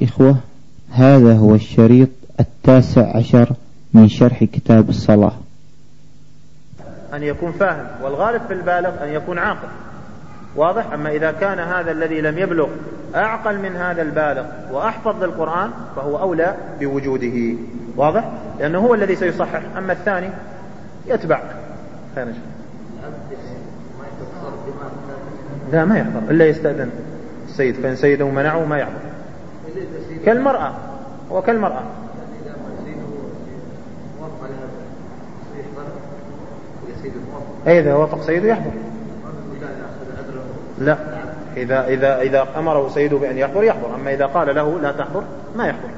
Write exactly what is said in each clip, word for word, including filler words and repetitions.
إخوة، هذا هو الشريط التاسع عشر من شرح كتاب الصلاة. أن يكون فاهم، والغالب في البالغ أن يكون عاقل، واضح. أما إذا كان هذا الذي لم يبلغ أعقل من هذا البالغ وأحفظ للقرآن فهو أولى بوجوده، واضح، لأنه هو الذي سيصحح. أما الثاني يتبع. لا، ما يحضر إلا يستأذن السيد، فإن سيده منعه ما يحضر. كالمرأة، هو كالمرأة. إذا وافق سيده يحضر. لا، إذا إذا إذا أمره سيده بأن يحضر يحضر، أما إذا قال له لا تحضر ما يحضر.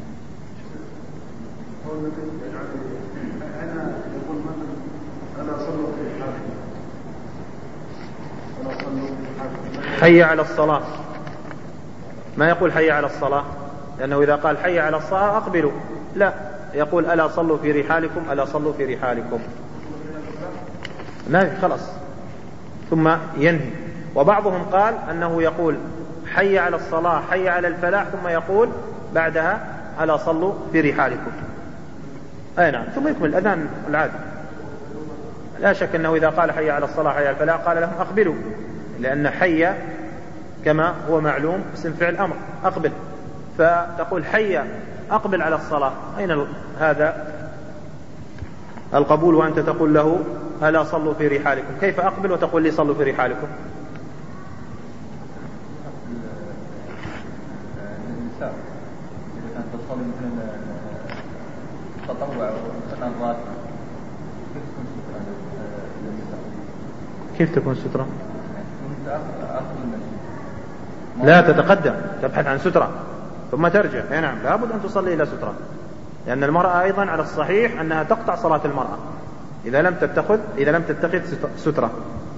حي على الصلاة، ما يقول حي على الصلاة، لأنه إذا قال حي على الصلاة أقبلوا، لا، يقول ألا صلوا في رحالكم، ألا صلوا في رحالكم، ما خلاص ثم ينهي. وبعضهم قال أنه يقول حي على الصلاة حي على الفلاح ثم يقول بعدها ألا صلوا في رحالكم، أي نعم، ثم يكمل الأذان العادي. لا شك أنه إذا قال حي على الصلاة حي على الفلاح قال لهم أقبلوا، لأن حي كما هو معلوم اسم فعل أمر، أقبل، فتقول حي أقبل على الصلاة، أين هذا القبول وأنت تقول له ألا صلوا في رحالكم؟ كيف أقبل وتقول لي صلوا في رحالكم؟ النساء إذا كانت تصلي مثل التطوع والنظرات كيف تكون سترة؟ لا، تتقدم تبحث عن سترة ثم ترجع. اي نعم، لابد أن تصلي إلى سترة، لأن المرأة أيضا على الصحيح أنها تقطع صلاة المرأة إذا لم تتخذ إذا لم تتخذ سترة.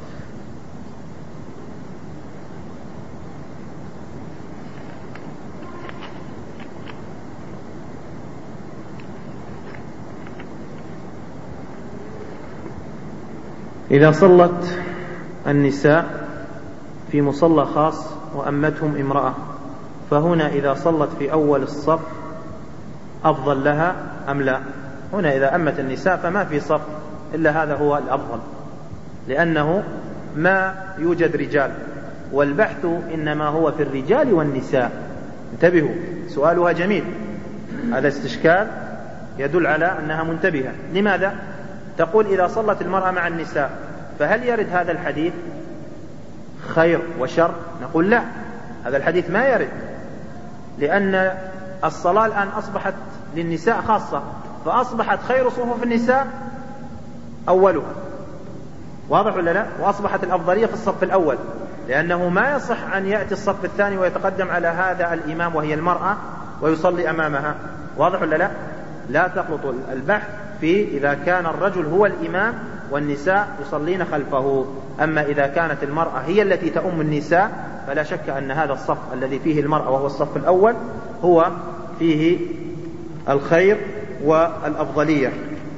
إذا صلت النساء في مصلى خاص وأمتهم امرأة، فهنا إذا صلت في أول الصف أفضل لها أم لا؟ هنا إذا أمت النساء فما في صف إلا هذا هو الأفضل، لأنه ما يوجد رجال، والبحث إنما هو في الرجال والنساء. انتبهوا، سؤالها جميل، هذا استشكال يدل على أنها منتبهة. لماذا؟ تقول إذا صلت المرأة مع النساء فهل يرد هذا الحديث خير وشر؟ نقول لا، هذا الحديث ما يرد، لأن الصلاة الآن أصبحت للنساء خاصة، فأصبحت خير صفوف النساء أولها، واضح ولا لا؟ وأصبحت الأفضلية في الصف الأول، لأنه ما يصح أن يأتي الصف الثاني ويتقدم على هذا الإمام وهي المرأة ويصلي أمامها، واضح ولا لا؟ لا تخلط البحث في إذا كان الرجل هو الإمام والنساء يصلين خلفه. أما إذا كانت المرأة هي التي تؤم النساء فلا شك أن هذا الصف الذي فيه المرأة وهو الصف الأول هو فيه الخير والأفضلية.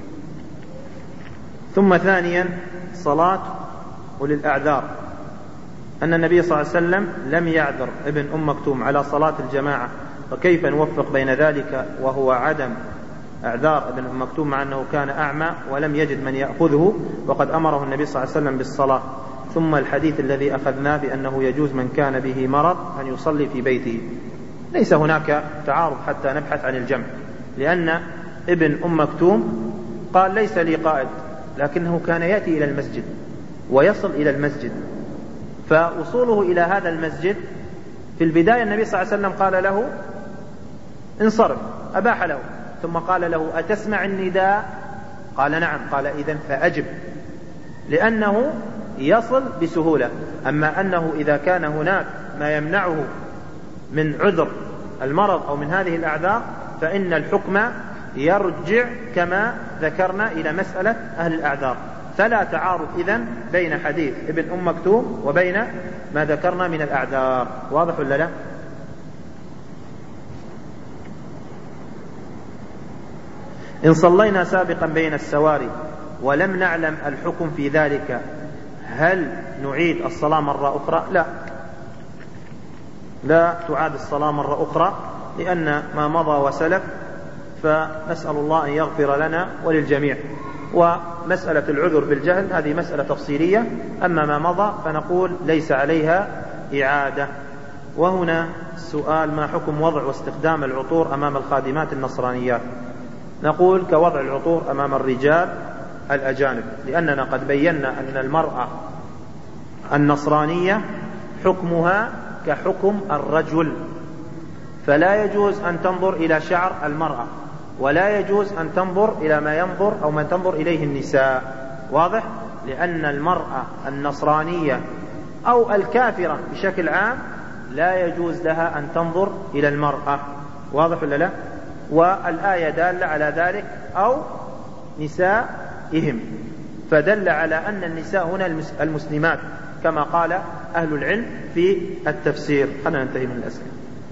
ثم ثانيا صلاة أولي الأعذار، أن النبي صلى الله عليه وسلم لم يعذر ابن أم مكتوم على صلاة الجماعة، فكيف نوفق بين ذلك وهو عدم أعذار ابن أم مكتوم مع أنه كان أعمى ولم يجد من يأخذه وقد أمره النبي صلى الله عليه وسلم بالصلاة؟ ثم الحديث الذي أخذناه بأنه يجوز من كان به مرض أن يصلي في بيته، ليس هناك تعارض حتى نبحث عن الجمع، لأن ابن أم مكتوم قال ليس لي قائد، لكنه كان يأتي إلى المسجد ويصل إلى المسجد، فوصوله إلى هذا المسجد في البداية النبي صلى الله عليه وسلم قال له انصرف، أباح له، ثم قال له أتسمع النداء؟ قال نعم، قال إذن فأجب، لأنه يصل بسهولة. أما أنه إذا كان هناك ما يمنعه من عذر المرض أو من هذه الأعذار فإن الحكم يرجع كما ذكرنا إلى مسألة أهل الأعذار، فلا تعارض إذن بين حديث ابن أم مكتوم وبين ما ذكرنا من الأعذار، واضح ولا لا؟ إن صلينا سابقا بين السواري ولم نعلم الحكم في ذلك هل نعيد الصلاة مرة أخرى؟ لا، لا تعاد الصلاة مرة أخرى، لأن ما مضى وسلف فنسأل الله أن يغفر لنا وللجميع. ومسألة العذر بالجهل هذه مسألة تفصيلية، أما ما مضى فنقول ليس عليها إعادة. وهنا السؤال: ما حكم وضع واستخدام العطور أمام الخادمات النصرانيات؟ نقول كوضع العطور أمام الرجال الأجانب، لأننا قد بينا أن المرأة النصرانية حكمها كحكم الرجل، فلا يجوز أن تنظر إلى شعر المرأة، ولا يجوز أن تنظر إلى ما ينظر أو ما تنظر إليه النساء. واضح؟ لأن المرأة النصرانية أو الكافرة بشكل عام لا يجوز لها أن تنظر إلى المرأة. واضح ولا لا؟ والآية دالة على ذلك: أو نسائهم، فدل على أن النساء هنا المسلمات كما قال أهل العلم في التفسير. خلينا ننتهي من الأسئلة.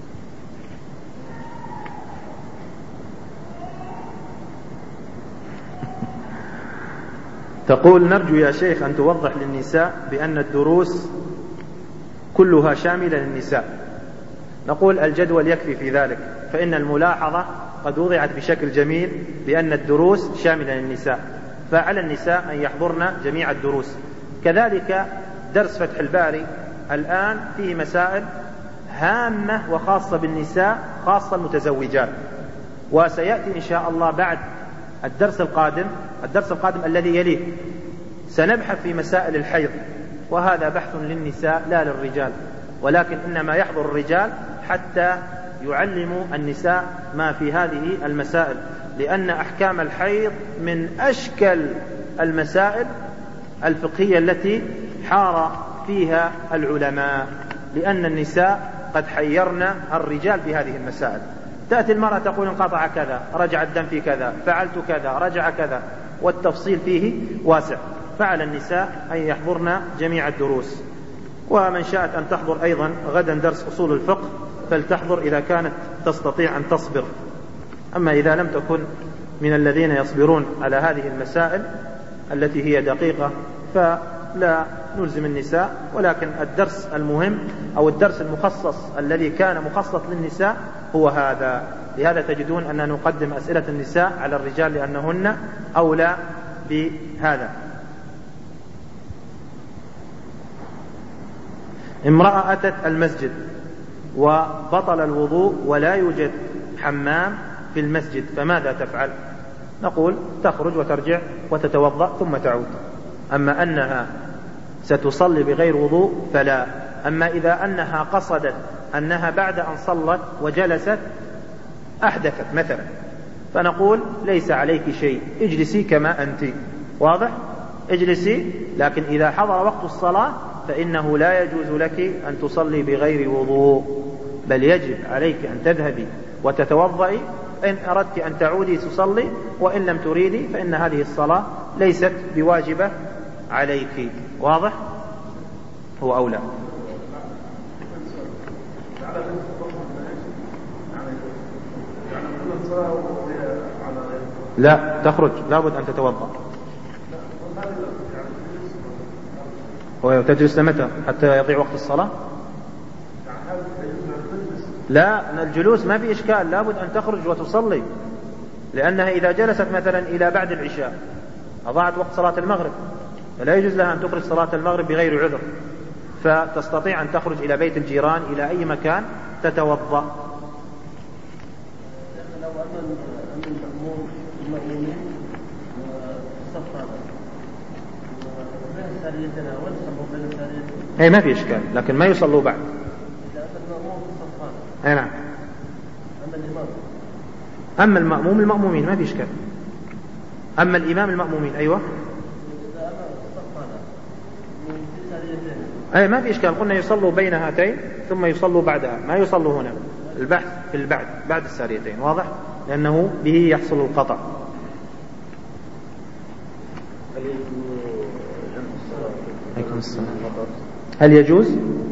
تقول: نرجو يا شيخ أن توضح للنساء بأن الدروس كلها شاملة للنساء. نقول: الجدول يكفي في ذلك، فإن الملاحظة قد وضعت بشكل جميل بأن الدروس شاملة للنساء، فعلى النساء أن يحضرن جميع الدروس. كذلك درس فتح الباري الآن فيه مسائل هامة وخاصة بالنساء، خاصة المتزوجات، وسيأتي إن شاء الله بعد الدرس القادم الدرس القادم الذي يليه سنبحث في مسائل الحيض، وهذا بحث للنساء لا للرجال، ولكن إنما يحضر الرجال حتى يعلموا النساء ما في هذه المسائل، لأن أحكام الحيض من أشكل المسائل الفقهية التي حار فيها العلماء، لأن النساء قد حيرنا الرجال في هذه المسائل. تأتي المرأة تقول: انقطع كذا، رجع الدم في كذا، فعلت كذا، رجع كذا، والتفصيل فيه واسع. فعلى النساء أن يحضرن جميع الدروس. ومن شاءت أن تحضر أيضا غدا درس أصول الفقه فلتحضر إذا كانت تستطيع أن تصبر. أما إذا لم تكن من الذين يصبرون على هذه المسائل التي هي دقيقة فلا نلزم النساء، ولكن الدرس المهم أو الدرس المخصص الذي كان مخصص للنساء هو هذا. لهذا تجدون أن نقدم أسئلة النساء على الرجال لأنهن أولى بهذا. امرأة أتت المسجد وبطل الوضوء ولا يوجد حمام في المسجد، فماذا تفعل؟ نقول: تخرج وترجع وتتوضأ ثم تعود. أما أنها ستصلي بغير وضوء فلا. أما إذا أنها قصدت أنها بعد أن صلت وجلست أحدثت مثلا، فنقول: ليس عليك شيء، اجلسي كما أنت. واضح؟ اجلسي. لكن إذا حضر وقت الصلاة فإنه لا يجوز لك أن تصلي بغير وضوء، بل يجب عليك أن تذهبي وتتوضئي إن أردت أن تعودي تصلي، وإن لم تريدي فإن هذه الصلاة ليست بواجبة عليك. واضح؟ هو أولى. لا، تخرج لابد أن تتوضأ. وتجلس متى حتى يضيع وقت الصلاة؟ لا، الجلوس ما في إشكال، لابد أن تخرج وتصلي، لأنها إذا جلست مثلا إلى بعد العشاء أضاعت وقت صلاة المغرب، فلا يجوز لها أن تخرج صلاة المغرب بغير عذر، فتستطيع أن تخرج إلى بيت الجيران إلى أي مكان تتوضأ. أي ما في إشكال، لكن ما يصلوا بعد. أي نعم. أما المأموم المأمومين ما في إشكال. أما الإمام المأمومين أيوة أي ما في إشكال. قلنا يصلوا بين هاتين ثم يصلوا بعدها، ما يصلوا هنا. البحث في البعد بعد الساريتين. واضح؟ لأنه به يحصل القطع. هل يجوز؟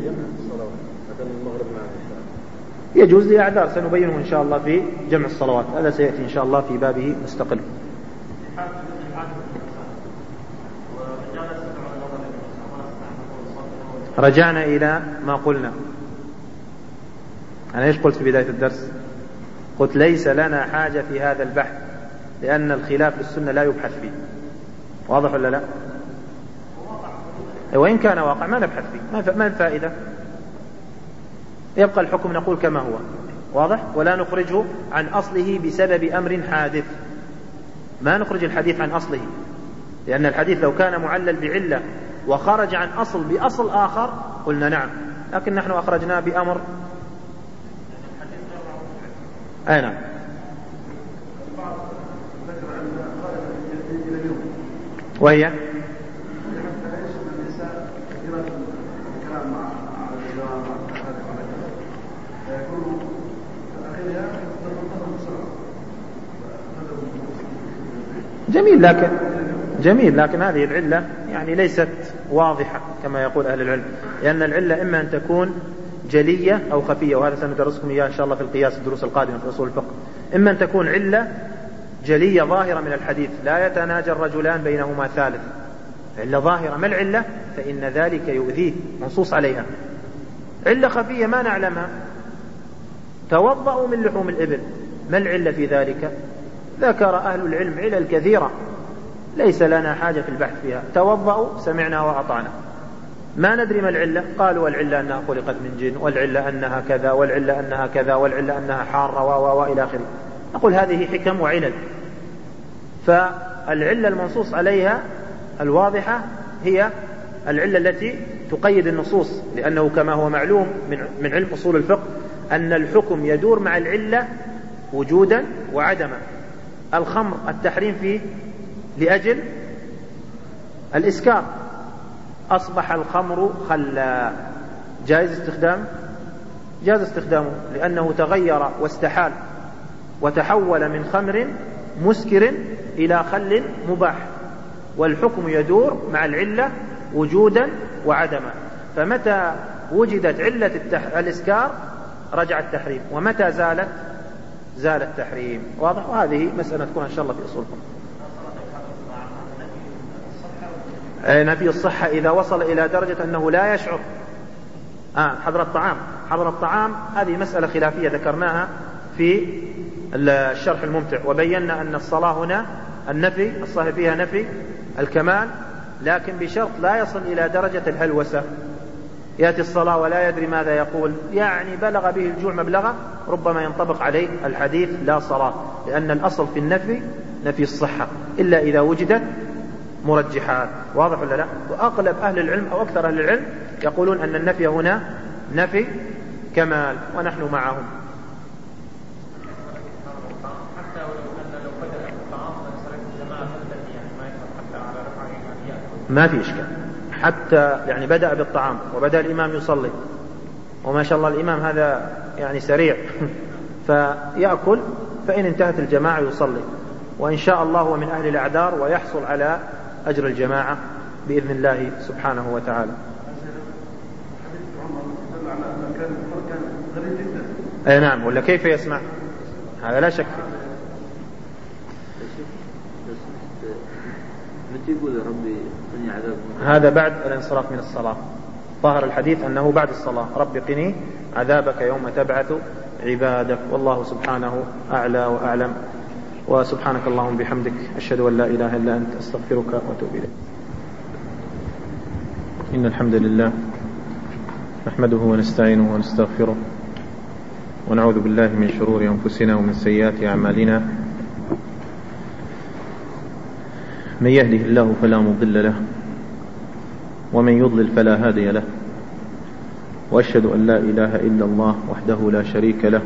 يجوز لأعذار سنبينه إن شاء الله في جمع الصلوات، هذا سيأتي إن شاء الله في بابه مستقل. رجعنا إلى ما قلنا. أنا إيش قلت في بداية الدرس؟ قلت ليس لنا حاجة في هذا البحث، لأن الخلاف للسنة لا يبحث فيه. واضح ولا لا؟ وإن كان واقع ما نبحث فيه، ما الفائدة؟ يبقى الحكم نقول كما هو، واضح، ولا نخرجه عن أصله بسبب أمر حادث. ما نخرج الحديث عن أصله، لأن الحديث لو كان معلل بعلة وخرج عن أصل بأصل آخر قلنا نعم، لكن نحن أخرجناه بأمر. أي نعم. وهي جميل، لكن جميل لكن هذه العلة يعني ليست واضحة كما يقول أهل العلم، لأن العلة إما أن تكون جلية أو خفية، وهذا سندرسكم إياه إن شاء الله في القياس الدروس القادمة في أصول الفقه. إما أن تكون علة جلية ظاهرة من الحديث لا يتناجى الرجلان بينهما ثالث، علة ظاهرة. ما العلة؟ فإن ذلك يؤذيه، منصوص عليها. علة خفية ما نعلمها، توضأوا من لحوم الإبل، ما العلة في ذلك؟ ذكر أهل العلم علل كثيرة ليس لنا حاجة في البحث فيها. توضأوا سمعنا وأطعنا، ما ندري ما العلة، قالوا والعلة أنها خلقت من جن، والعلة أنها كذا، والعلة أنها كذا، والعلة أنها حارة و و إلى آخره. نقول هذه حكم وعلل. فالعلة المنصوص عليها الواضحة هي العلة التي تقيد النصوص، لأنه كما هو معلوم من علم أصول الفقه أن الحكم يدور مع العلة وجودا وعدما. الخمر التحريم فيه لأجل الإسكار، أصبح الخمر خلا، جائز استخدام جائز استخدامه لأنه تغير واستحال وتحول من خمر مسكر إلى خل مباح، والحكم يدور مع العلة وجودا وعدما. فمتى وجدت علة التح... الإسكار رجع التحريم، ومتى زالت زال التحريم. واضح؟ وهذه مسألة تكون إن شاء الله في أصول الفقه. نفي الصحة إذا وصل إلى درجة أنه لا يشعر. آه حضر الطعام حضر الطعام هذه مسألة خلافية ذكرناها في الشرح الممتع، وبينا أن الصلاة هنا النفي الصحيح فيها نفي الكمال، لكن بشرط لا يصل إلى درجة الهلوسة، يأتي الصلاة ولا يدري ماذا يقول، يعني بلغ به الجوع مبلغه، ربما ينطبق عليه الحديث لا صلاة، لأن الأصل في النفي نفي الصحة إلا إذا وجدت مرجحات. واضح ولا لا؟ وأغلب أهل العلم أو أكثر أهل العلم يقولون أن النفي هنا نفي كمال، ونحن معهم. حتى ولو أن لو بدأ الطعام فسلك الجماعة يعني ما يفعل حتى على رفعه ما في إشكال، حتى يعني بدأ بالطعام وبدأ الإمام يصلي، وما شاء الله الإمام هذا يعني سريع فيأكل، فإن انتهت الجماعة يصلي، وإن شاء الله هو من أهل الأعذار ويحصل على أجر الجماعة بإذن الله سبحانه وتعالى. أي نعم، ولا كيف يسمع؟ هذا لا شك فيه. هذا بعد الانصراف من الصلاة، ظاهر الحديث أنه بعد الصلاة، رب قني عذابك يوم تبعث عبادك. والله سبحانه أعلى وأعلم، وسبحانك اللهم بحمدك أشهد أن لا إله إلا أنت أستغفرك وأتوب إليك. إن الحمد لله نحمده ونستعينه ونستغفره، ونعوذ بالله من شرور أنفسنا ومن سيئات أعمالنا. من يهده الله فلا مضل له، ومن يضلل فلا هادي له، وأشهد أن لا إله إلا الله وحده لا شريك له،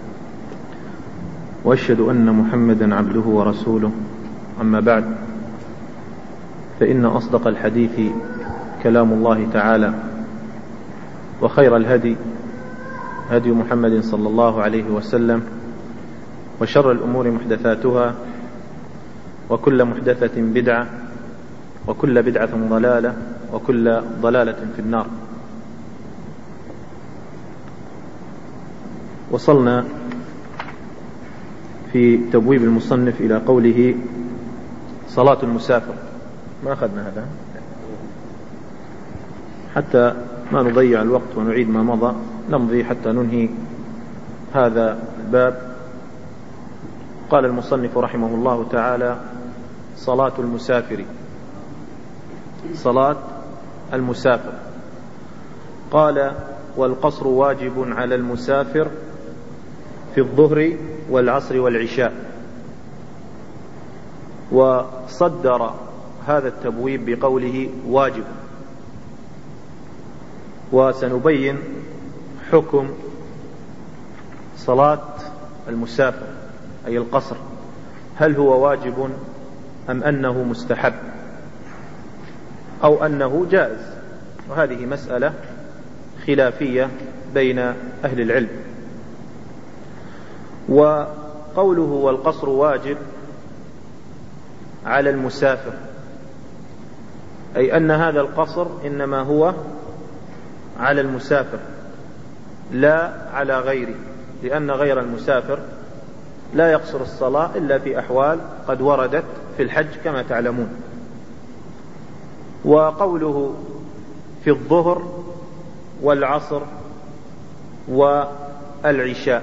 وأشهد أن محمدا عبده ورسوله. أما بعد، فإن أصدق الحديث كلام الله تعالى، وخير الهدي هدي محمد صلى الله عليه وسلم، وشر الأمور محدثاتها، وكل محدثة بدعة، وكل بدعة ضلالة، وكل ضلالة في النار. وصلنا في تبويب المصنف إلى قوله صلاة المسافر. ما أخذنا هذا حتى ما نضيع الوقت ونعيد ما مضى، نمضي حتى ننهي هذا الباب قال المصنف رحمه الله تعالى: صلاة المسافر. صلاة المسافر. قال: والقصر واجب على المسافر في الظهر والعصر والعشاء. وصدر هذا التبويب بقوله واجب، وسنبين حكم صلاة المسافر أي القصر، هل هو واجب أم أنه مستحب أو أنه جائز، وهذه مسألة خلافية بين أهل العلم. وقوله والقصر واجب على المسافر أي أن هذا القصر إنما هو على المسافر لا على غيره، لأن غير المسافر لا يقصر الصلاة إلا في أحوال قد وردت في الحج كما تعلمون. وقوله في الظهر والعصر والعشاء.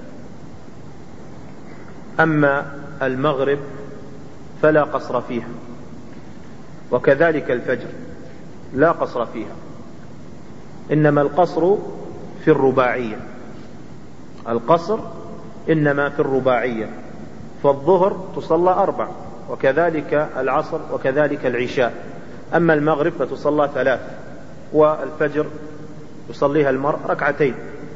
أما المغرب فلا قصر فيها، وكذلك الفجر لا قصر فيها، إنما القصر في الرباعية. القصر إنما في الرباعية، فالظهر تصلى أربع، وكذلك العصر، وكذلك العشاء. أما المغرب فتصلى ثلاث، والفجر يصليها المرء ركعتين.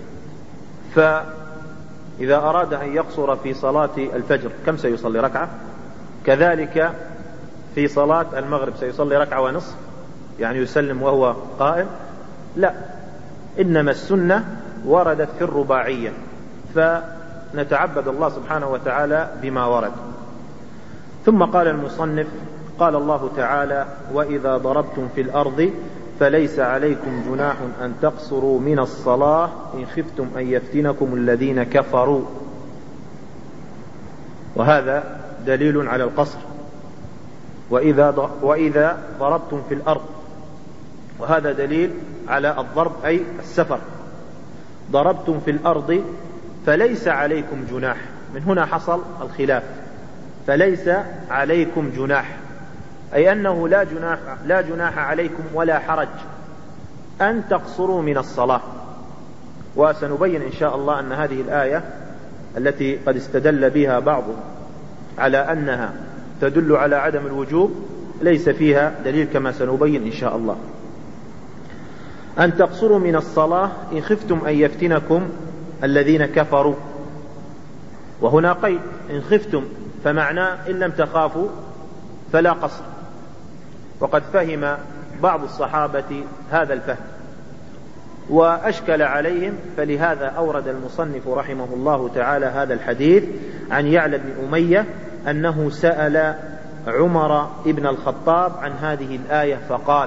فإذا أراد أن يقصر في صلاة الفجر كم سيصلي؟ ركعة. كذلك في صلاة المغرب سيصلي ركعة ونصف، يعني يسلم وهو قائم؟ لا، إنما السنة وردت في الرباعية، فنتعبد الله سبحانه وتعالى بما ورد. ثم قال المصنف: قال الله تعالى: وإذا ضربتم في الأرض فليس عليكم جناح أن تقصروا من الصلاة إن خفتم أن يفتنكم الذين كفروا. وهذا دليل على القصر. وإذا وإذا ضربتم في الأرض، وهذا دليل على الضرب أي السفر. ضربتم في الأرض فليس عليكم جناح، من هنا حصل الخلاف. فليس عليكم جناح أي أنه لا جناح, لا جناح عليكم ولا حرج أن تقصروا من الصلاة. وسنبين إن شاء الله أن هذه الآية التي قد استدل بها بعضهم على أنها تدل على عدم الوجوب ليس فيها دليل، كما سنبين إن شاء الله. أن تقصروا من الصلاة إن خفتم أن يفتنكم الذين كفروا. وهنا قيد إن خفتم، فمعناه إن لم تخافوا فلا قصر. وقد فهم بعض الصحابة هذا الفهم وأشكل عليهم، فلهذا أورد المصنف رحمه الله تعالى هذا الحديث عن يعلى بن أمية أنه سأل عمر بن الخطاب عن هذه الآية فقال: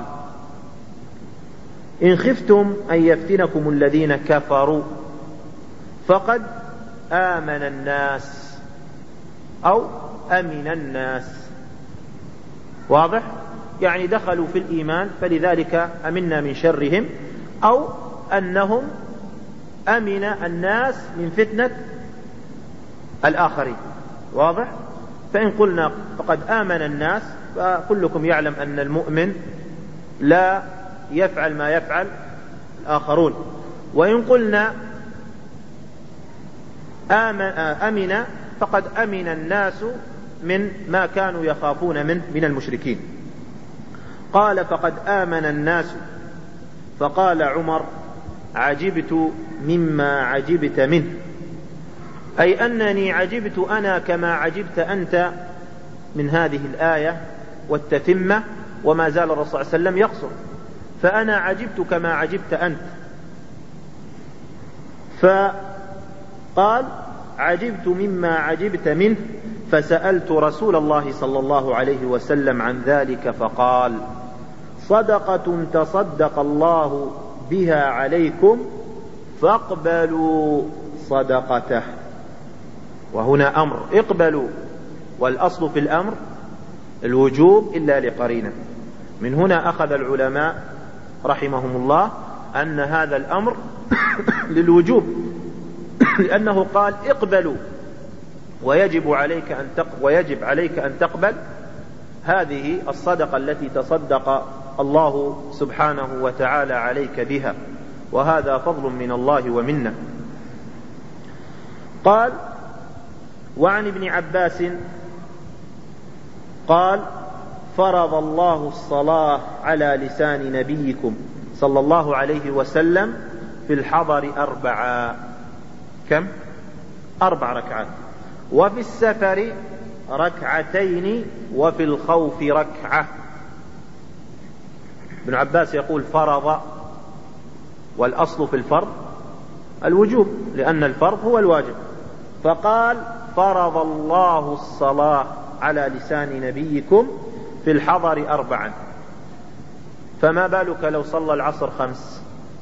إن خفتم أن يفتنكم الذين كفروا فقد آمن الناس أو أمن الناس. واضح؟ يعني دخلوا في الإيمان فلذلك أمنا من شرهم، أو أنهم أمن الناس من فتنة الآخرين. واضح؟ فإن قلنا فقد آمن الناس، فكلكم يعلم أن المؤمن لا يفعل ما يفعل الآخرون. وإن قلنا أمن فقد أمن الناس من ما كانوا يخافون منه من المشركين. قال: فقد آمن الناس. فقال عمر: عجبت مما عجبت منه، أي أنني عجبت أنا كما عجبت أنت من هذه الآية والتتمة، وما زال الرسول صلى الله عليه وسلم يقصر، فأنا عجبت كما عجبت أنت. فقال: عجبت مما عجبت منه، فسألت رسول الله صلى الله عليه وسلم عن ذلك فقال: صدقة تصدق الله بها عليكم فاقبلوا صدقته. وهنا أمر، اقبلوا، والأصل في الأمر الوجوب إلا لقرينة. من هنا أخذ العلماء رحمهم الله أن هذا الأمر للوجوب، لأنه قال اقبلوا، ويجب عليك أن تقبل ويجب عليك أن تقبل هذه الصدقة التي تصدق الله سبحانه وتعالى عليك بها، وهذا فضل من الله ومنه. قال: وعن ابن عباس قال: فرض الله الصلاة على لسان نبيكم صلى الله عليه وسلم في الحضر أربعة. كم؟ أربع ركعات. وفي السفر ركعتين، وفي الخوف ركعة. ابن عباس يقول فرض، والأصل في الفرض الوجوب، لأن الفرض هو الواجب، فقال: فرض الله الصلاة على لسان نبيكم في الحضر أربعا. فما بالك لو صلى العصر خمس؟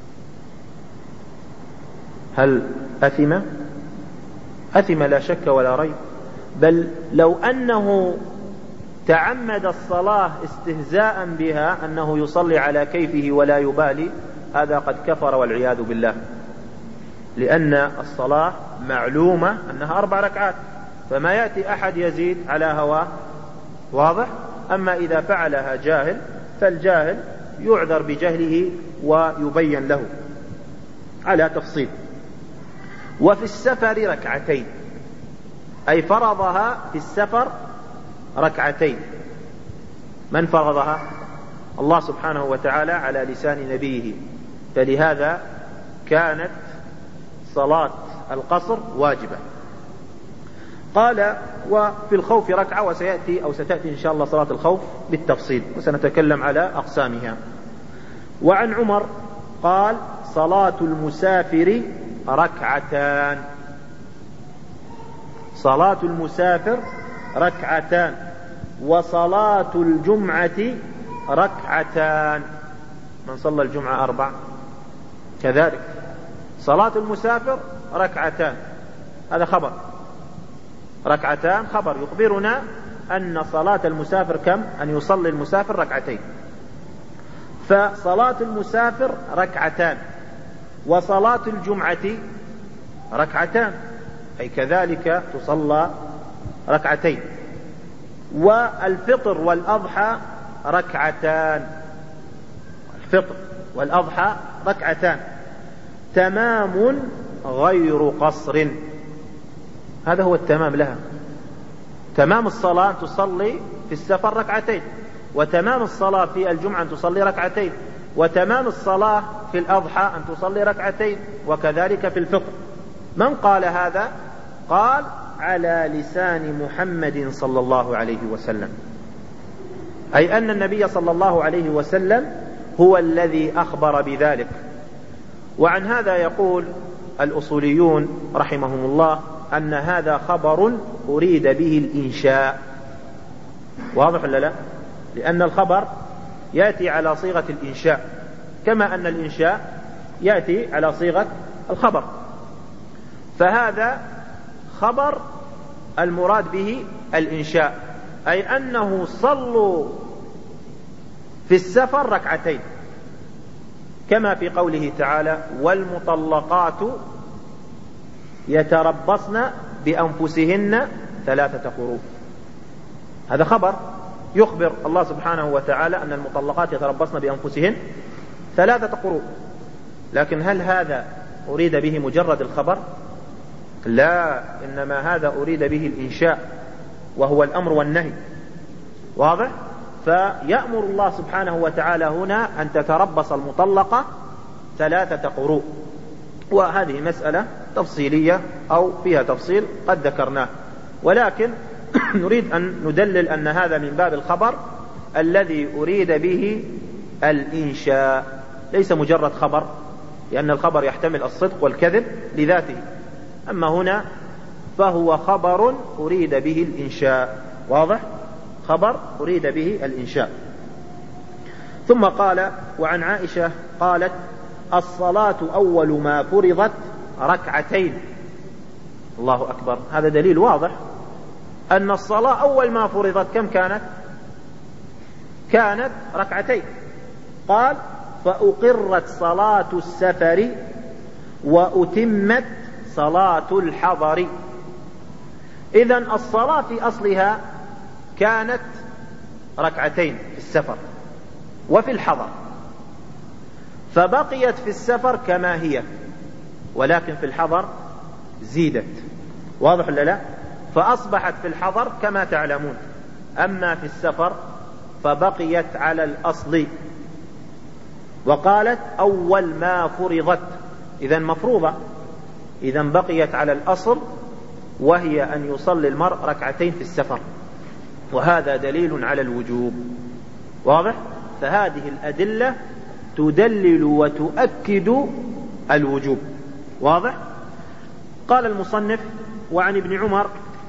هل أثم؟ أثم لا شك ولا ريب. بل لو أنه تعمد الصلاة استهزاء بها، أنه يصلي على كيفه ولا يبالي، هذا قد كفر والعياذ بالله، لأن الصلاة معلومة أنها أربع ركعات، فما يأتي أحد يزيد على هواه. واضح؟ أما إذا فعلها جاهل فالجاهل يعذر بجهله ويبين له على تفصيل. وفي السفر ركعتين، أي فرضها في السفر ركعتين. من فرضها؟ الله سبحانه وتعالى على لسان نبيه، فلهذا كانت صلاة القصر واجبة. قال: وفي الخوف ركعة، وسيأتي أو ستأتي إن شاء الله صلاة الخوف بالتفصيل، وسنتكلم على أقسامها. وعن عمر قال: صلاة المسافر ركعتان. صلاة المسافر ركعتان، وصلاة الجمعة ركعتان. من صلى الجمعة أربع كذلك. صلاة المسافر ركعتان، هذا خبر. ركعتان خبر يخبرنا أن صلاة المسافر كم؟ أن يصلي المسافر ركعتين. فصلاة المسافر ركعتان، وصلاة الجمعة ركعتان، أي كذلك تصلى ركعتين. والفطر والأضحى ركعتان. الفطر والأضحى ركعتان، تمام غير قصر. هذا هو التمام لها. تمام الصلاة تصلي في السفر ركعتين، وتمام الصلاة في الجمعة أن تصلي ركعتين، وتمام الصلاة في الأضحى أن تصلي ركعتين، وكذلك في الفطر. من قال هذا؟ قال: على لسان محمد صلى الله عليه وسلم، أي أن النبي صلى الله عليه وسلم هو الذي أخبر بذلك. وعن هذا يقول الأصوليون رحمهم الله أن هذا خبر أريد به الإنشاء. واضح ولا لا؟ لأن الخبر يأتي على صيغة الإنشاء، كما أن الإنشاء يأتي على صيغة الخبر. فهذا خبر المراد به الإنشاء، أي أنه صلوا في السفر ركعتين، كما في قوله تعالى: والمطلقات يتربصن بأنفسهن ثلاثة قروء. هذا خبر يخبر الله سبحانه وتعالى أن المطلقات يتربصن بأنفسهن ثلاثة قروء. لكن هل هذا أريد به مجرد الخبر؟ لا، إنما هذا أريد به الإنشاء، وهو الأمر والنهي. واضح؟ فيأمر الله سبحانه وتعالى هنا أن تتربص المطلقة ثلاثة قروء، وهذه مسألة تفصيلية أو فيها تفصيل قد ذكرناه، ولكن نريد أن ندلل أن هذا من باب الخبر الذي أريد به الإنشاء، ليس مجرد خبر، لأن الخبر يحتمل الصدق والكذب لذاته، أما هنا فهو خبر أريد به الإنشاء. واضح؟ خبر أريد به الإنشاء. ثم قال: وعن عائشة قالت: الصلاة أول ما فرضت ركعتين. الله أكبر، هذا دليل واضح أن الصلاة أول ما فرضت كم كانت؟ كانت ركعتين. قال: فأقرت صلاة السفر وأتمت صلاة الحضر. إذن الصلاة في أصلها كانت ركعتين في السفر وفي الحضر، فبقيت في السفر كما هي، ولكن في الحضر زيدت. واضح ولا لا؟ فأصبحت في الحضر كما تعلمون، أما في السفر فبقيت على الأصل. وقالت أول ما فرضت، إذن مفروضة، إذن بقيت على الأصل، وهي أن يصلي المرء ركعتين في السفر، وهذا دليل على الوجوب. واضح؟ فهذه الأدلة تدلل وتؤكد الوجوب. واضح؟ قال المصنف: وعن ابن عمر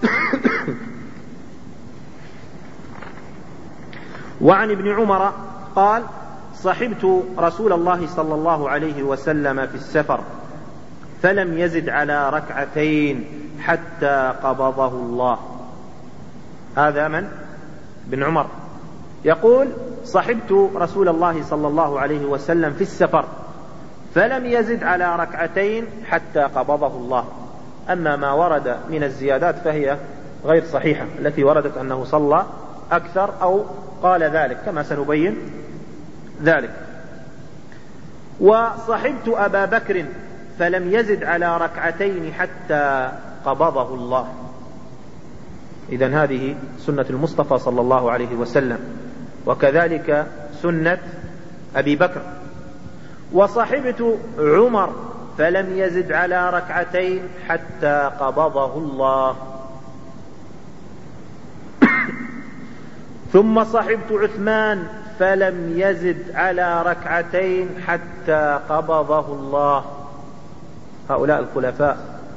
وعن ابن عمر قال: صحبت رسول الله صلى الله عليه وسلم في السفر فلم يزد على ركعتين حتى قبضه الله. هذا من؟ ابن عمر يقول: صحبت رسول الله صلى الله عليه وسلم في السفر فلم يزد على ركعتين حتى قبضه الله. أما ما ورد من الزيادات فهي غير صحيحة، التي وردت أنه صلى أكثر أو قال ذلك كما سنبين ذلك. وصحبت أبا بكر فلم يزد على ركعتين حتى قبضه الله. إذن هذه سنة المصطفى صلى الله عليه وسلم، وكذلك سنة أبي بكر. وصحبت عمر فلم يزد على ركعتين حتى قبضه الله. ثم صحبت عثمان فلم يزد على ركعتين حتى قبضه الله. هؤلاء الخلفاء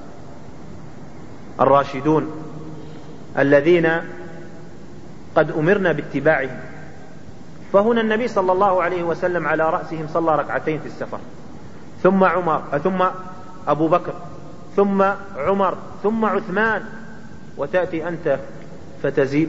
الراشدون الذين قد أمرنا باتباعهم. فهنا النبي صلى الله عليه وسلم على رأسهم صلى ركعتين في السفر، ثم عمر ثم أبو بكر ثم عمر ثم عثمان، وتأتي أنت فتزيد.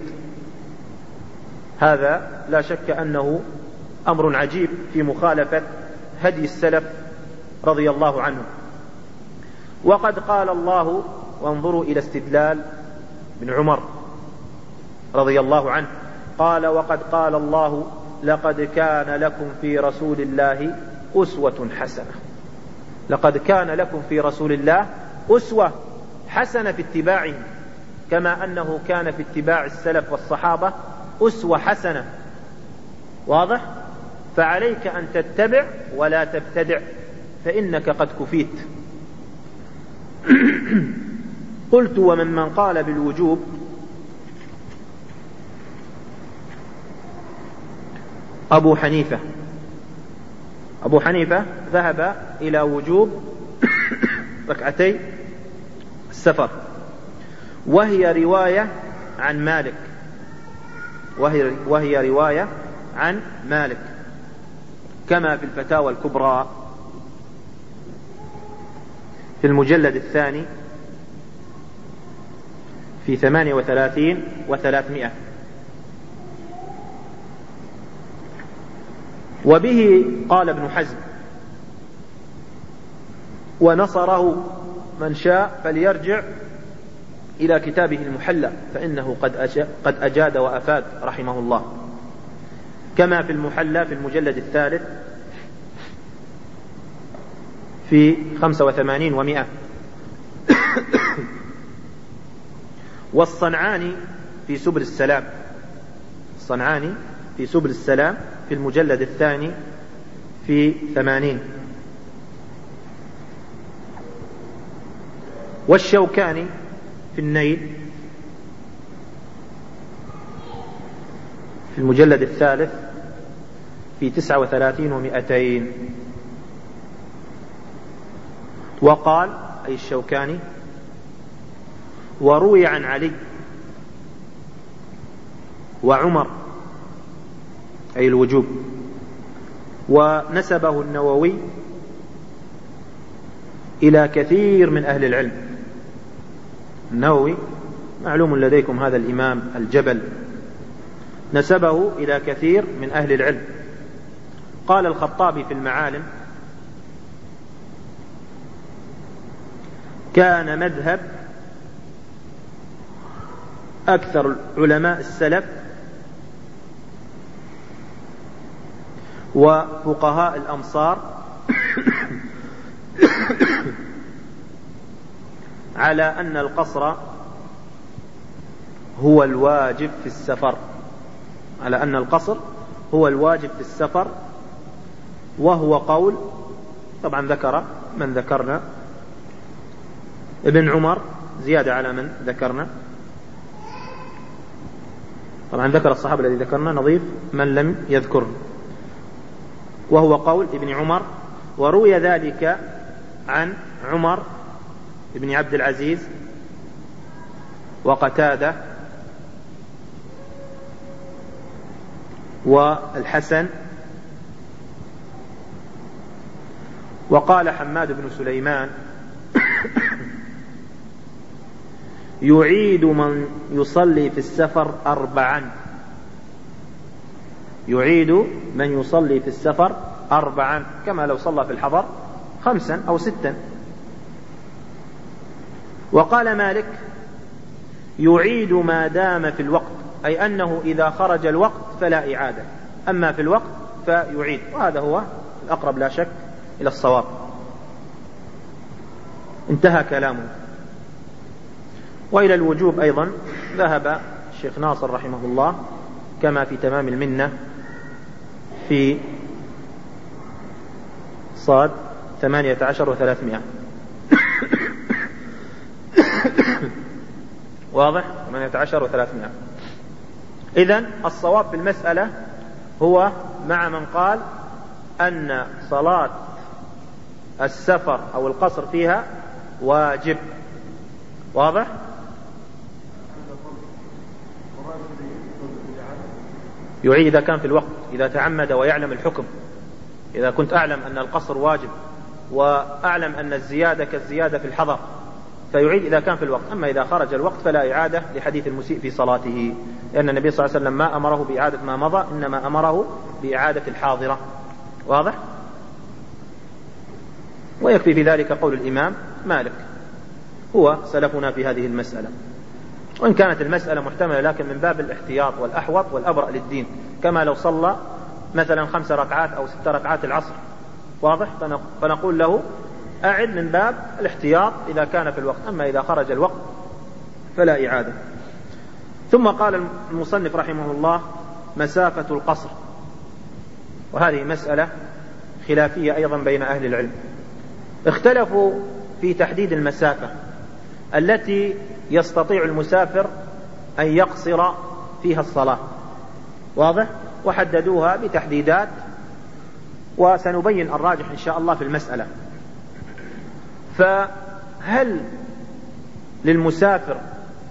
هذا لا شك أنه أمر عجيب في مخالفة هدي السلف رضي الله عنهم. وقد قال الله، وانظروا إلى استدلال ابن عمر رضي الله عنه، قال: وقد قال الله: لقد كان لكم في رسول الله أسوة حسنة. لقد كان لكم في رسول الله أسوة حسنة في اتباعه، كما أنه كان في اتباع السلف والصحابة أسوة حسنة. واضح؟ فعليك أن تتبع ولا تبتدع، فإنك قد كفيت. قلت: ومن من قال بالوجوب أبو حنيفة. أبو حنيفة ذهب إلى وجوب ركعتي السفر، وهي رواية عن مالك وهي, وهي رواية عن مالك كما في الفتاوى الكبرى في المجلد الثاني في ثمانية وثلاثين وثلاثمائة. وبه قال ابن حزم، ونصره من شاء فليرجع إلى كتابه المحلى، فإنه قد أجاد وأفاد رحمه الله، كما في المحلى في المجلد الثالث في خمسة وثمانين ومائة. والصنعاني في سبل السلام الصنعاني في سبل السلام في المجلد الثاني في ثمانين. والشوكاني في النيل في المجلد الثالث في تسعة وثلاثين ومائتين. وقال أي الشوكاني: وروي عن علي وعمر أي الوجوب. ونسبه النووي إلى كثير من أهل العلم. النووي معلوم لديكم هذا الإمام الجبل، نسبه إلى كثير من أهل العلم. قال الخطابي في المعالم: كان مذهب أكثر علماء السلف وفقهاء الأمصار على أن القصر هو الواجب في السفر، على أن القصر هو الواجب في السفر، وهو قول طبعا ذكر من ذكرنا ابن عمر زيادة على من ذكرنا، طبعا ذكر الصحابة الذي ذكرنا، نضيف من لم يذكر، وهو قول ابن عمر. وروي ذلك عن عمر بن عبد العزيز وقتادة والحسن. وقال حماد بن سليمان يعيد من يصلي في السفر أربعا، يعيد من يصلي في السفر أربعا كما لو صلى في الحضر خمسا أو ستا. وقال مالك يعيد ما دام في الوقت، أي أنه إذا خرج الوقت فلا إعادة، أما في الوقت فيعيد، وهذا هو الأقرب لا شك إلى الصواب. انتهى كلامه. وإلى الوجوب أيضا ذهب الشيخ ناصر رحمه الله كما في تمام المنة في صاد ثمانية عشر وثلاثمائة واضح، ثمانية عشر وثلاثمائة. إذن الصواب في المسألة هو مع من قال أن صلاة السفر أو القصر فيها واجب. واضح؟ يعيد إذا كان في الوقت، إذا تعمد ويعلم الحكم. إذا كنت أعلم أن القصر واجب وأعلم أن الزيادة كالزيادة في الحضر فيعيد إذا كان في الوقت، أما إذا خرج الوقت فلا إعادة لحديث المسيء في صلاته، لأن النبي صلى الله عليه وسلم ما أمره بإعادة ما مضى، إنما أمره بإعادة الحاضرة. واضح؟ ويكفي في ذلك قول الإمام مالك، هو سلفنا في هذه المسألة، وإن كانت المسألة محتملة لكن من باب الاحتياط والأحوط والأبرأ للدين، كما لو صلى مثلا خمس ركعات أو ست ركعات العصر. واضح؟ فنقول له أعد من باب الاحتياط إذا كان في الوقت، أما إذا خرج الوقت فلا إعادة. ثم قال المصنف رحمه الله مسافة القصر، وهذه مسألة خلافية أيضا بين أهل العلم، اختلفوا في تحديد المسافة التي يستطيع المسافر أن يقصر فيها الصلاة. واضح؟ وحددوها بتحديدات، وسنبين الراجح إن شاء الله في المسألة. فهل للمسافر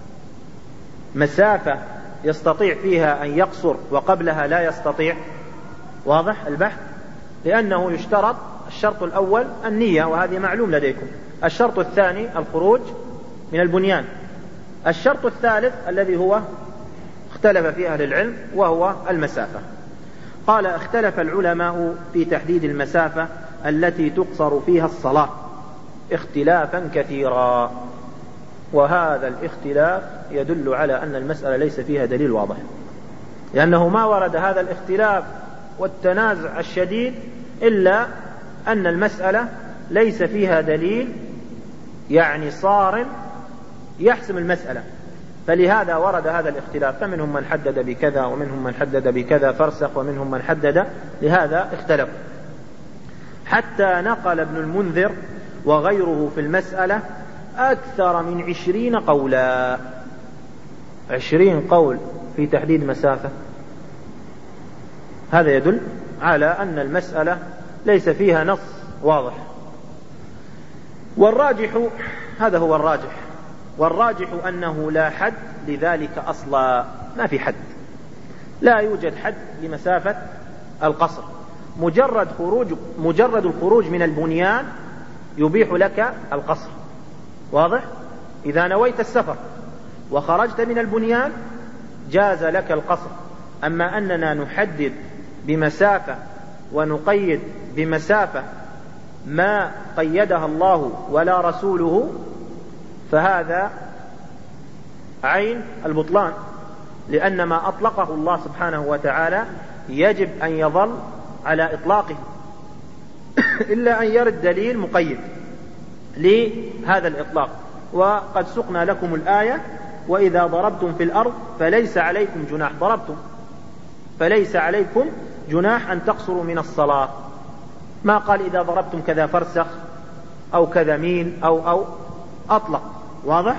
مسافة يستطيع فيها أن يقصر وقبلها لا يستطيع؟ واضح البحث؟ لأنه يشترط الشرط الأول النية، وهذه معلوم لديكم. الشرط الثاني الخروج من البنيان. الشرط الثالث الذي هو اختلف فيه أهل العلم وهو المسافة. قال اختلف العلماء في تحديد المسافة التي تقصر فيها الصلاة اختلافا كثيرا، وهذا الاختلاف يدل على أن المسألة ليس فيها دليل واضح، لأنه ما ورد هذا الاختلاف والتنازع الشديد إلا أن المسألة ليس فيها دليل يعني صارم يحسم المسألة، فلهذا ورد هذا الاختلاف. فمنهم من حدد بكذا ومنهم من حدد بكذا فرسخ ومنهم من حدد، لهذا اختلف. حتى نقل ابن المنذر وغيره في المسألة أكثر من عشرين قولا، عشرين قول في تحديد مسافة. هذا يدل على أن المسألة ليس فيها نص واضح. والراجح، هذا هو الراجح، والراجح أنه لا حد لذلك أصلا، ما في حد، لا يوجد حد لمسافة القصر. مجرد خروج مجرد الخروج من البنيان يبيح لك القصر. واضح؟ إذا نويت السفر وخرجت من البنيان جاز لك القصر. أما أننا نحدد بمسافة ونقيد بمسافة ما قيدها الله ولا رسوله، فهذا عين البطلان، لأن ما أطلقه الله سبحانه وتعالى يجب أن يظل على إطلاقه إلا أن يرد دليل مقيد لهذا الإطلاق. وقد سقنا لكم الآية: وإذا ضربتم في الأرض فليس عليكم جناح، ضربتم فليس عليكم جناح أن تقصروا من الصلاة. ما قال إذا ضربتم كذا فرسخ أو كذا ميل أو أو أطلق. واضح؟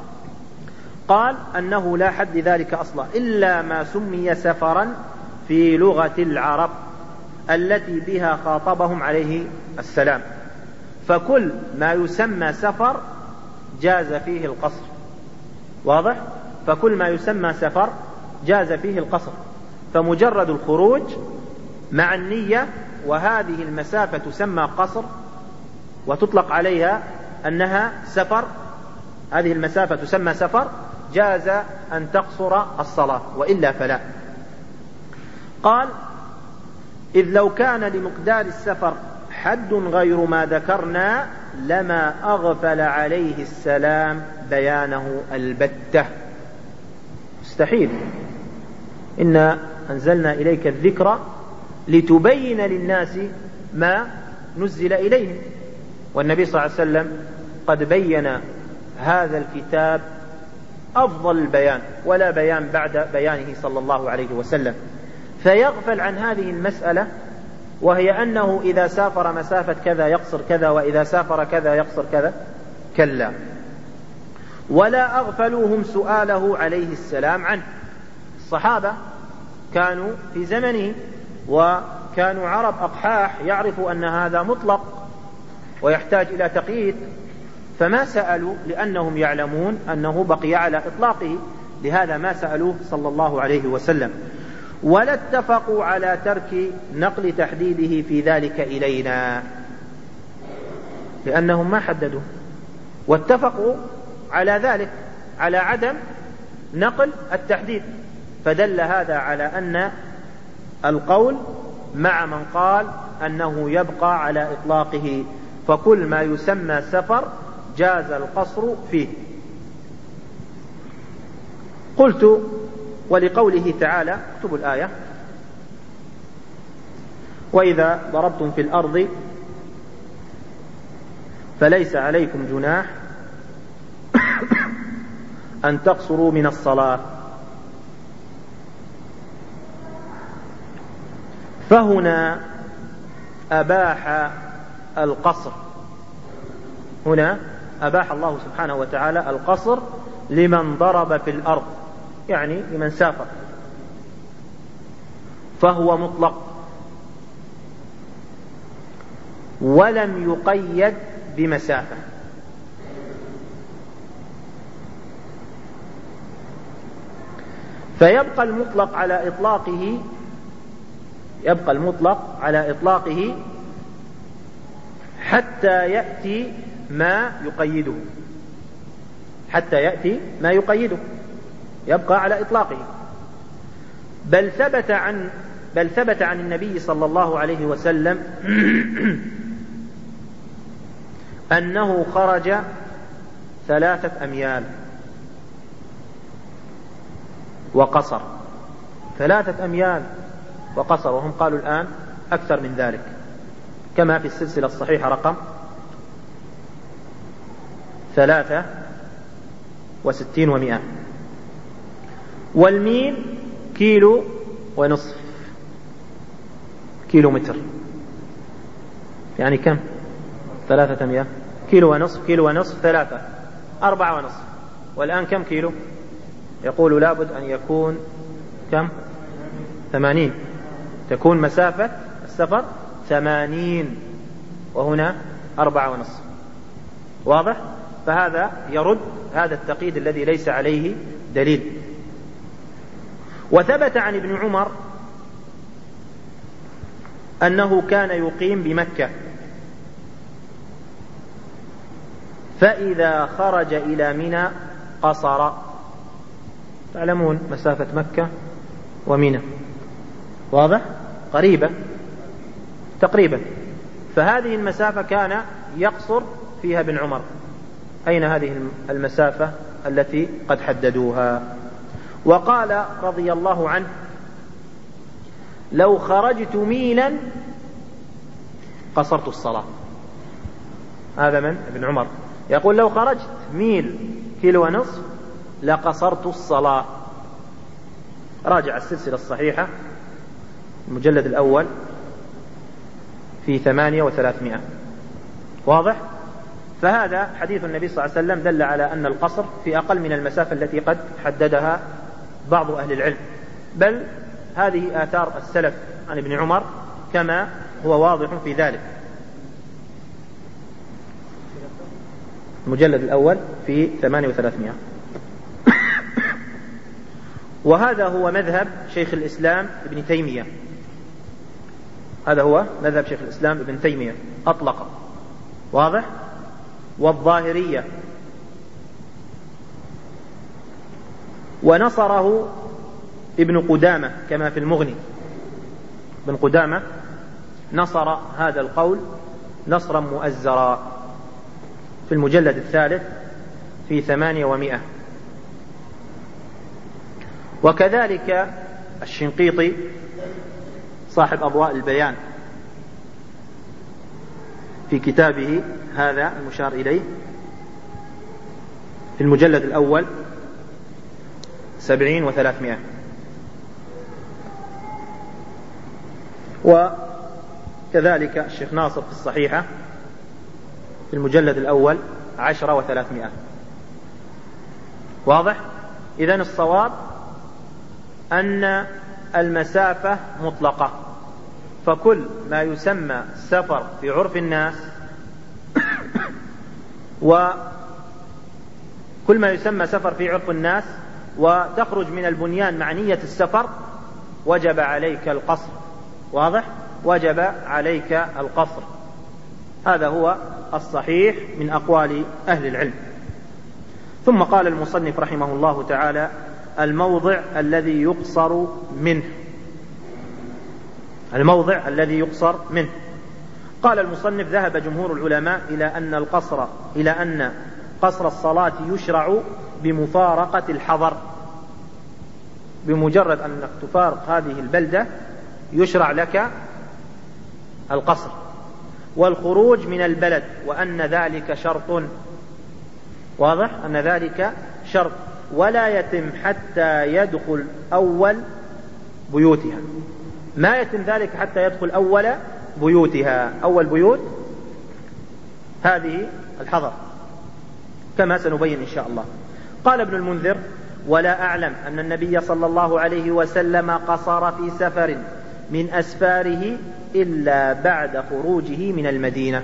قال أنه لا حد ذلك أصلا إلا ما سمي سفرا في لغة العرب التي بها خاطبهم عليه السلام، فكل ما يسمى سفر جاز فيه القصر. واضح؟ فكل ما يسمى سفر جاز فيه القصر، فمجرد الخروج مع النية وهذه المسافة تسمى قصر وتطلق عليها أنها سفر، هذه المسافة تسمى سفر، جاز أن تقصر الصلاة، وإلا فلا. قال: إذ لو كان لمقدار السفر حد غير ما ذكرنا لما أغفل عليه السلام بيانه البتة. مستحيل، إنا أنزلنا إليك الذكر لتبين للناس ما نزل إليهم، والنبي صلى الله عليه وسلم قد بين هذا الكتاب أفضل البيان، ولا بيان بعد بيانه صلى الله عليه وسلم، فيغفل عن هذه المسألة، وهي أنه إذا سافر مسافة كذا يقصر كذا، وإذا سافر كذا يقصر كذا. كلا. ولا أغفلوهم سؤاله عليه السلام عنه. الصحابة كانوا في زمنه وكانوا عرب أقحاح، يعرفوا أن هذا مطلق ويحتاج إلى تقييد، فما سألوا لأنهم يعلمون أنه بقي على إطلاقه، لهذا ما سألوه صلى الله عليه وسلم. ولا اتفقوا على ترك نقل تحديده في ذلك إلينا، لأنهم ما حددوا، واتفقوا على ذلك، على عدم نقل التحديد، فدل هذا على أن القول مع من قال أنه يبقى على إطلاقه، فكل ما يسمى سفر جاز القصر فيه. قلت: ولقوله تعالى، اكتبوا الآية: وإذا ضربتم في الأرض فليس عليكم جناح أن تقصروا من الصلاة. فهنا أباح القصر، هنا أباح الله سبحانه وتعالى القصر لمن ضرب في الأرض، يعني لمن سافر، فهو مطلق ولم يقيد بمسافة. فيبقى المطلق على إطلاقه، يبقى المطلق على إطلاقه حتى يأتي ما يقيده، حتى يأتي ما يقيده، يبقى على إطلاقه. بل ثبت عن بل ثبت عن النبي صلى الله عليه وسلم أنه خرج ثلاثة أميال وقصر، ثلاثة أميال وقصر، وهم قالوا الآن أكثر من ذلك، كما في السلسلة الصحيحة رقم ثلاثة وستين ومئة. والميل كيلو ونصف، كيلو متر، يعني كم؟ ثلاثة أميال، كيلو ونصف، كيلو ونصف ثلاثة، أربعة ونصف. والآن كم كيلو؟ يقول لابد أن يكون كم؟ ثمانين، تكون مسافة السفر ثمانين، وهنا أربعة ونصف. واضح؟ فهذا يرد هذا التقييد الذي ليس عليه دليل. وثبت عن ابن عمر أنه كان يقيم بمكة، فإذا خرج إلى منى قصر. تعلمون مسافة مكة ومنى، واضح؟ قريبة تقريبا، فهذه المسافة كان يقصر فيها ابن عمر. أين هذه المسافة التي قد حددوها. وقال رضي الله عنه: لو خرجت ميلا قصرت الصلاة. هذا من ابن عمر يقول: لو خرجت ميل كيلو ونصف لقصرت الصلاة. راجع السلسلة الصحيحة المجلد الأول في ثمانية وثلاثمائة. واضح؟ فهذا حديث النبي صلى الله عليه وسلم دل على أن القصر في أقل من المسافة التي قد حددها بعض أهل العلم، بل هذه آثار السلف عن ابن عمر كما هو واضح في ذلك. المجلد الأول في ثمانية وثلاثمائة. وهذا هو مذهب شيخ الإسلام ابن تيمية. هذا هو مذهب شيخ الإسلام ابن تيمية أطلق. واضح؟ والظاهرية، ونصره ابن قدامة كما في المغني. ابن قدامة نصر هذا القول نصرا مؤزرا في المجلد الثالث في ثمانية ومائة. وكذلك الشنقيطي صاحب أضواء البيان في كتابه هذا المشار إليه في المجلد الأول سبعين وثلاثمائة. وكذلك الشيخ ناصر في الصحيحة في المجلد الأول عشرة وثلاثمائة. واضح؟ إذن الصواب أن المسافة مطلقة، فكل ما يسمى سفر في عرف الناس وكل ما يسمى سفر في عرف الناس وتخرج من البنيان مع نية السفر وجب عليك القصر. واضح؟ وجب عليك القصر. هذا هو الصحيح من أقوال أهل العلم. ثم قال المصنف رحمه الله تعالى: الموضع الذي يقصر منه. الموضع الذي يقصر منه. قال المصنف: ذهب جمهور العلماء إلى أن القصر إلى أن قصر الصلاة يشرع بمفارقة الحضر. بمجرد أنك تفارق هذه البلدة يشرع لك القصر، والخروج من البلد، وأن ذلك شرط. واضح؟ أن ذلك شرط ولا يتم حتى يدخل أول بيوتها. ما يتم ذلك حتى يدخل أول بيوتها. أول بيوت هذه الحضر كما سنبين إن شاء الله. قال ابن المنذر: ولا أعلم أن النبي صلى الله عليه وسلم قصر في سفر من أسفاره إلا بعد خروجه من المدينة.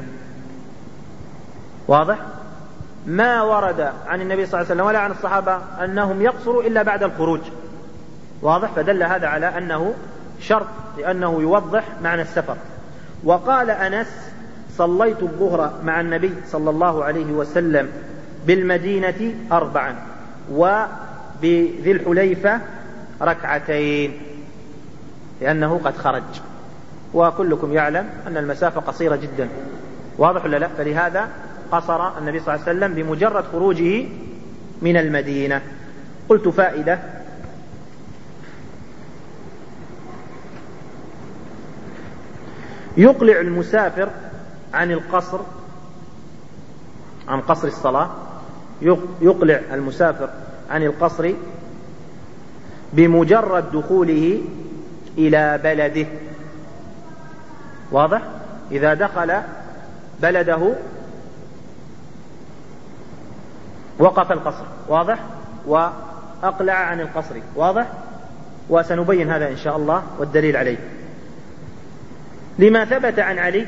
واضح؟ ما ورد عن النبي صلى الله عليه وسلم ولا عن الصحابة أنهم يقصروا إلا بعد الخروج. واضح؟ فدل هذا على أنه شرط، لأنه يوضح معنى السفر. وقال أنس: صليت الظهر مع النبي صلى الله عليه وسلم بالمدينة أربعا وبذي الحليفة ركعتين، لأنه قد خرج، وكلكم يعلم أن المسافة قصيرة جدا. واضح ولا لا؟ فلهذا قصر النبي صلى الله عليه وسلم بمجرد خروجه من المدينة. قلت: فائدة: يقلع المسافر عن القصر، عن قصر الصلاة، يقلع المسافر عن القصر بمجرد دخوله إلى بلده. واضح؟ إذا دخل بلده وقف القصر. واضح؟ وأقلع عن القصر. واضح؟ وسنبين هذا إن شاء الله والدليل عليه. لما ثبت عن علي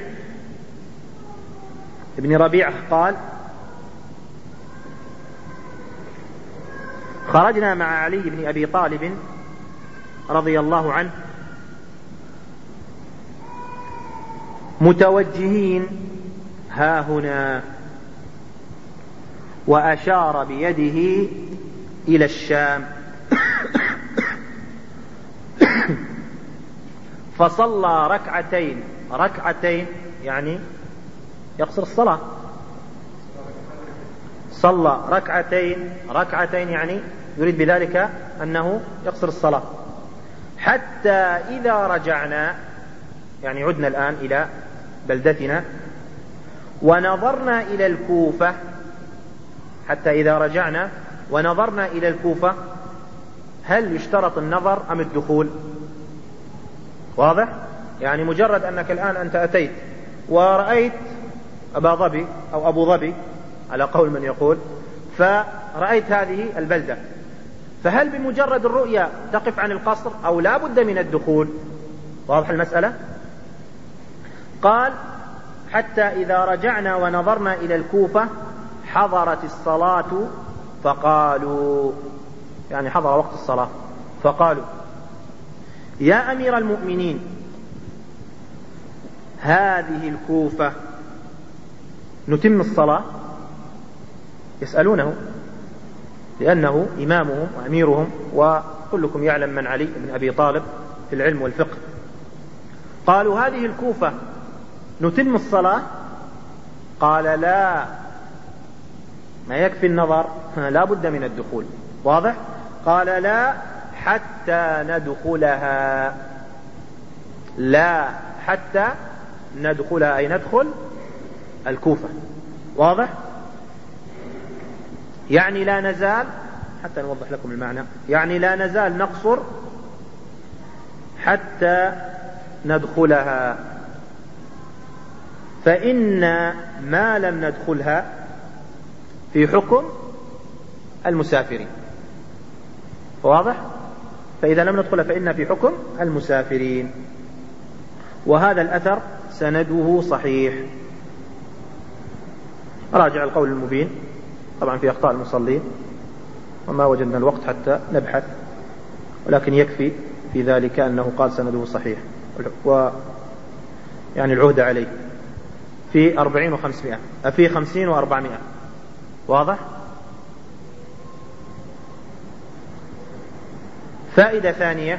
ابن ربيعة قال: خرجنا مع علي بن أبي طالب رضي الله عنه متوجهين ها هنا، وأشار بيده إلى الشام، فصلى ركعتين. ركعتين يعني يقصر الصلاة، صلى ركعتين ركعتين يعني يريد بذلك أنه يقصر الصلاة، حتى إذا رجعنا يعني عدنا الآن إلى بلدتنا ونظرنا إلى الكوفة، حتى إذا رجعنا ونظرنا إلى الكوفة، هل يشترط النظر أم الدخول؟ واضح؟ يعني مجرد أنك الآن أنت أتيت ورأيت أبا ظبي أو أبو ظبي على قول من يقول، فرأيت هذه البلدة، فهل بمجرد الرؤية تقف عن القصر أو لا بد من الدخول؟ واضح المسألة؟ قال حتى إذا رجعنا ونظرنا إلى الكوفة حضرت الصلاة فقالوا، يعني حضر وقت الصلاة، فقالوا يا أمير المؤمنين هذه الكوفة نتم الصلاة؟ يسألونه لأنه إمامهم وأميرهم، وكلكم يعلم من علي بن أبي طالب في العلم والفقه. قالوا هذه الكوفة نتم الصلاة؟ قال لا، ما يكفي النظر، لا بد من الدخول. واضح؟ قال لا حتى ندخلها، لا حتى ندخلها أي ندخل الكوفة. واضح؟ يعني لا نزال، حتى نوضح لكم المعنى، يعني لا نزال نقصر حتى ندخلها، فإن ما لم ندخلها في حكم المسافرين. واضح؟ فإذا لم ندخلها فإن في حكم المسافرين. وهذا الأثر سنده صحيح. راجع القول المبين، طبعا في أخطاء المصلين وما وجدنا الوقت حتى نبحث، ولكن يكفي في ذلك أنه قال سنده صحيح، ويعني العهد عليه في أربعين وخمسمائة، في خمسين وأربعمائة. واضح؟ فائدة ثانية،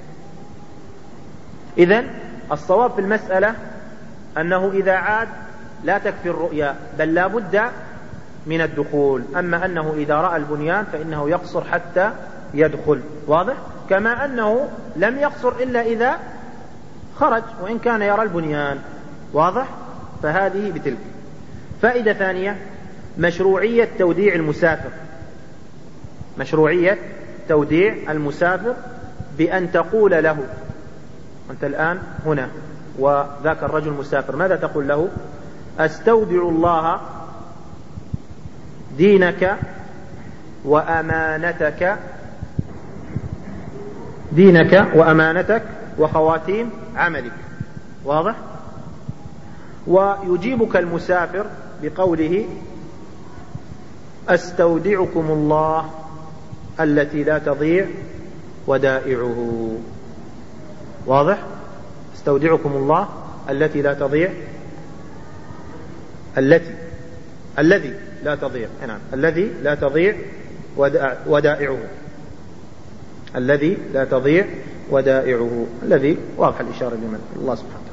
إذن الصواب في المسألة أنه إذا عاد لا تكفي الرؤيا، بل لا بد من الدخول. أما أنه إذا رأى البنيان فإنه يقصر حتى يدخل. واضح؟ كما أنه لم يقصر إلا إذا خرج وإن كان يرى البنيان. واضح؟ فهذه بتلك. فائدة ثانية، مشروعية توديع المسافر، مشروعية توديع المسافر بأن تقول له، أنت الآن هنا وذاك الرجل مسافر، ماذا تقول له؟ أستودع الله دينك وأمانتك، دينك وأمانتك وخواتيم عملك. واضح؟ ويجيبك المسافر بقوله أستودعكم الله التي لا تضيع ودائعه. واضح؟ استودعكم الله التي لا تضيع، التي الذي لا تضيع، نعم، الذي لا تضيع ودائعه، الذي لا تضيع ودائعه، الذي واضح الإشارة لمن الله سبحانه.